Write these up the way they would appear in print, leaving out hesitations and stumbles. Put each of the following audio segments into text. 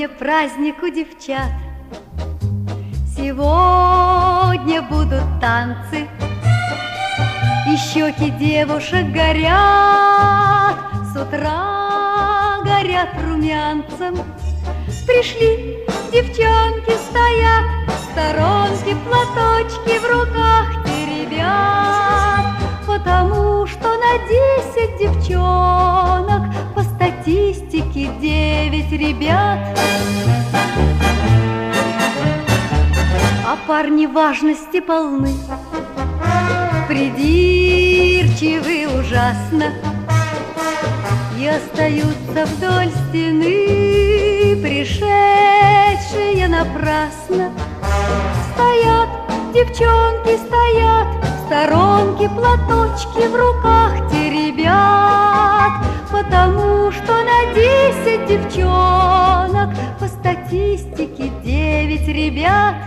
Сегодня праздник у девчат, сегодня будут танцы, и щеки девушек горят, с утра горят румянцем. Пришли девчонки, стоят в сторонке, платочки в руках теребят, потому что на 10 девчонок по статистике 9 ребят. А парни важности полны, придирчивы ужасно, и остаются вдоль стены, пришедшие напрасно. Стоят девчонки, стоят в сторонке, платочки в руках теребят, потому что на 10 девчонок по статистике 9 ребят.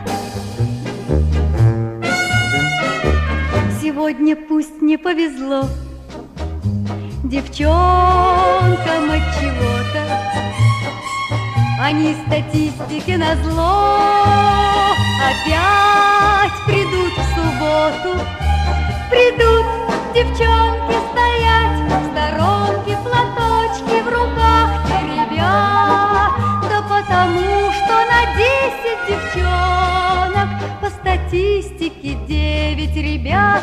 Сегодня пусть не повезло девчонкам от чего-то, они статистике назло опять придут в субботу. Придут девчонки стоять в сторонке, платочки в руках теребят, да потому что на 10 девчонок по статистике 9 ребят.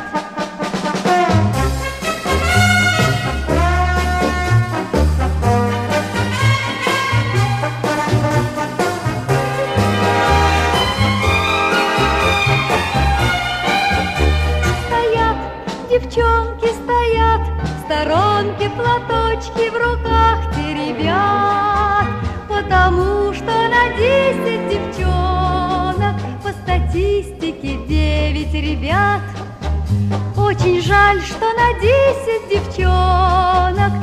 Девчонки стоят в сторонке, платочки в руках теребят, потому что на 10 девчонок по статистике 9 ребят. Очень жаль, что на 10 девчонок